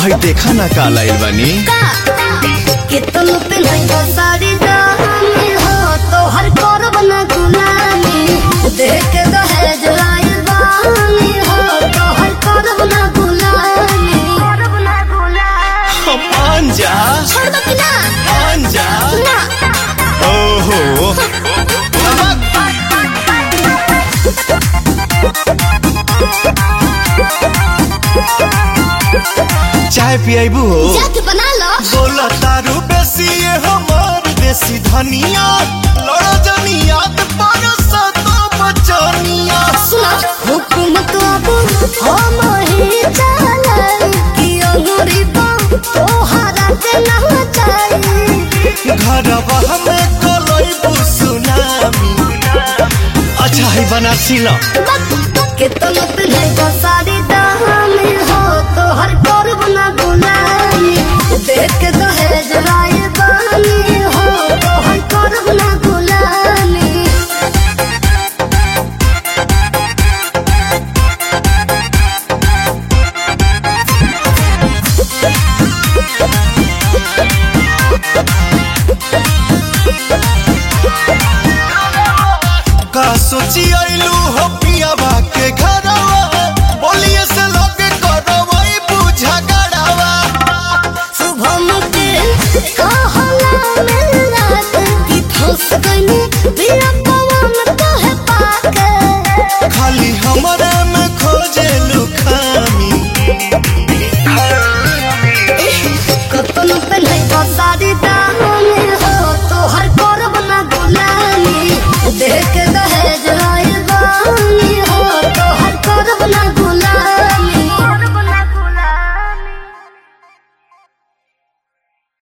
हई देखा ना का लाइल बानी कितन पे नहीं तो सारी दानी हो तो हर करब ना गुलामी देख के दहेज लाइल बानी हो तो हर करब ना गुलामी मान जा छोड़ दो कि ना मान जा ना ओहो चाय पियाबू हो जाके बना लो बोला तारू बेसी ये हमार देसी धनिया लड़ा जनिया पर सतो बचनिया सुनो हुकुम तो अब हम ही चलाई कि अंगूरी बम तोहरा के ना चाहिए घरवा हमें कोलोई सुनामी अच्छा है बनारसी ला कितन पे नहीं तो सारी दानी हो तो हर करब ना गुलामी देख के दहेज लाइल बानी हो तो हर करब ना गुलामी का सोची आइलू हो